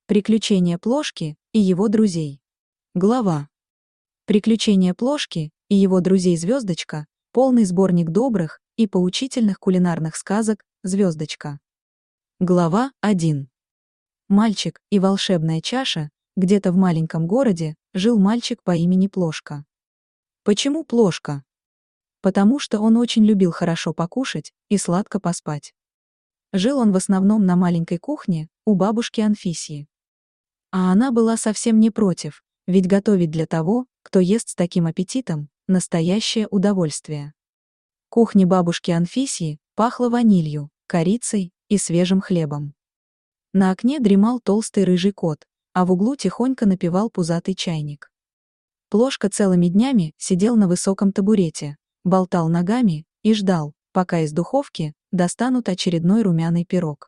Приключения Плошки и его друзей. Глава. Приключения Плошки и его друзей Звездочка, полный сборник добрых и поучительных кулинарных сказок Звездочка. Глава 1. Мальчик и волшебная чаша. Где-то в маленьком городе жил мальчик по имени Плошка. Почему Плошка? Потому что он очень любил хорошо покушать и сладко поспать. Жил он в основном на маленькой кухне у бабушки Анфисии. А она была совсем не против, ведь готовить для того, кто ест с таким аппетитом, настоящее удовольствие. Кухня бабушки Анфисии пахла ванилью, корицей и свежим хлебом. На окне дремал толстый рыжий кот, а в углу тихонько напевал пузатый чайник. Плошка целыми днями сидел на высоком табурете, болтал ногами и ждал, пока из духовки достанут очередной румяный пирог.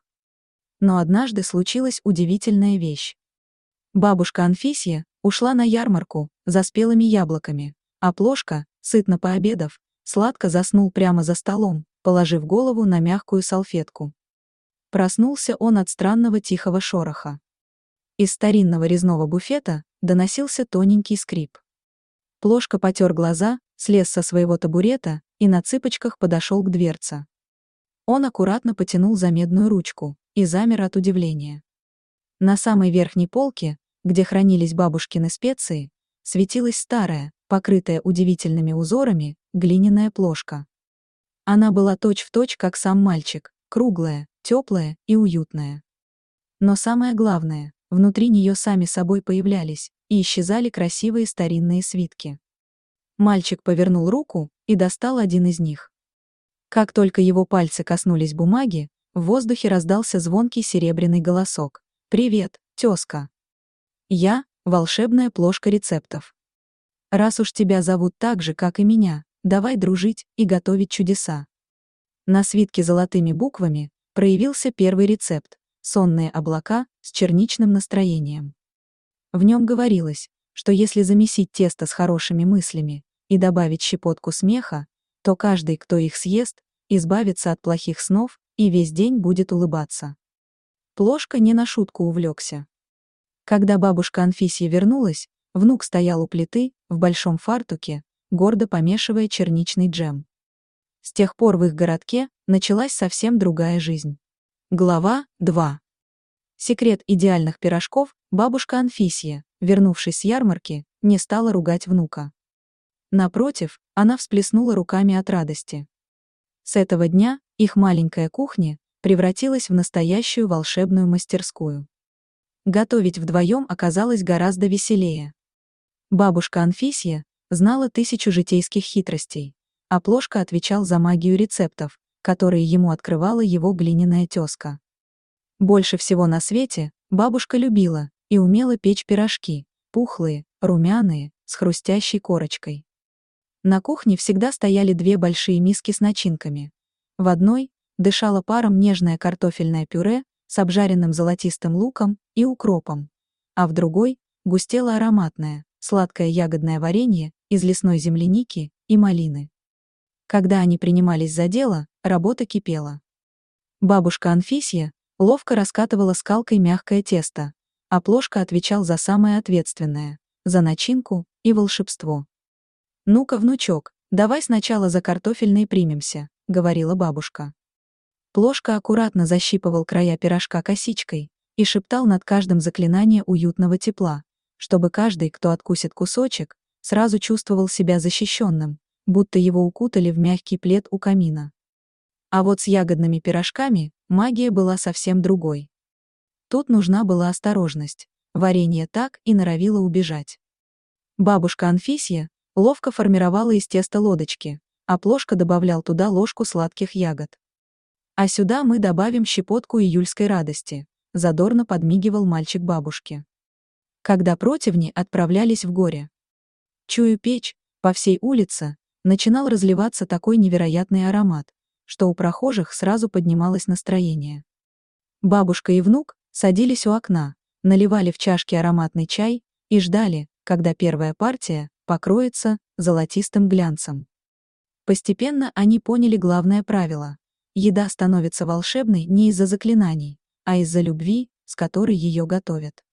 Но однажды случилась удивительная вещь. Бабушка Анфисия ушла на ярмарку за спелыми яблоками, а Плошка, сытно пообедав, сладко заснул прямо за столом, положив голову на мягкую салфетку. Проснулся он от странного тихого шороха. Из старинного резного буфета доносился тоненький скрип. Плошка потер глаза, слез со своего табурета и на цыпочках подошел к дверце. Он аккуратно потянул за медную ручку и замер от удивления. На самой верхней полке, где хранились бабушкины специи, светилась старая, покрытая удивительными узорами, глиняная плошка. Она была точь-в-точь, как сам мальчик, круглая, теплая и уютная. Но самое главное, внутри нее сами собой появлялись и исчезали красивые старинные свитки. Мальчик повернул руку и достал один из них. Как только его пальцы коснулись бумаги, в воздухе раздался звонкий серебряный голосок. «Привет, тезка! Я — волшебная плошка рецептов. Раз уж тебя зовут так же, как и меня, давай дружить и готовить чудеса». На свитке золотыми буквами проявился первый рецепт — сонные облака с черничным настроением. В нем говорилось, что если замесить тесто с хорошими мыслями и добавить щепотку смеха, то каждый, кто их съест, избавится от плохих снов и весь день будет улыбаться. Плошка не на шутку увлекся. Когда бабушка Анфисия вернулась, внук стоял у плиты, в большом фартуке, гордо помешивая черничный джем. С тех пор в их городке началась совсем другая жизнь. Глава 2. Секрет идеальных пирожков. Бабушка Анфисия, вернувшись с ярмарки, не стала ругать внука. Напротив, она всплеснула руками от радости. С этого дня их маленькая кухня превратилась в настоящую волшебную мастерскую. Готовить вдвоем оказалось гораздо веселее. Бабушка Анфисия знала 1000 житейских хитростей, а Плошка отвечал за магию рецептов, которые ему открывала его глиняная тезка. Больше всего на свете бабушка любила и умела печь пирожки, пухлые, румяные, с хрустящей корочкой. На кухне всегда стояли 2 большие миски с начинками. В одной дышало паром нежное картофельное пюре с обжаренным золотистым луком и укропом, а в другой густело ароматное, сладкое ягодное варенье из лесной земляники и малины. Когда они принимались за дело, работа кипела. Бабушка Анфисия ловко раскатывала скалкой мягкое тесто, а Плошка отвечал за самое ответственное — за начинку и волшебство. «Ну-ка, внучок, давай сначала за картофельные примемся», — говорила бабушка. Плошка аккуратно защипывал края пирожка косичкой и шептал над каждым заклинание уютного тепла, чтобы каждый, кто откусит кусочек, сразу чувствовал себя защищенным, будто его укутали в мягкий плед у камина. А вот с ягодными пирожками магия была совсем другой. Тут нужна была осторожность, варенье так и норовило убежать. Бабушка Анфисия ловко формировала из теста лодочки, а Плошка добавлял туда ложку сладких ягод. «А сюда мы добавим щепотку июльской радости», — задорно подмигивал мальчик бабушке. Когда противни отправлялись в горе. Чую печь, по всей улице начинал разливаться такой невероятный аромат, что у прохожих сразу поднималось настроение. Бабушка и внук садились у окна, наливали в чашки ароматный чай и ждали, когда первая партия покроется золотистым глянцем. Постепенно они поняли главное правило: еда становится волшебной не из-за заклинаний, а из-за любви, с которой ее готовят.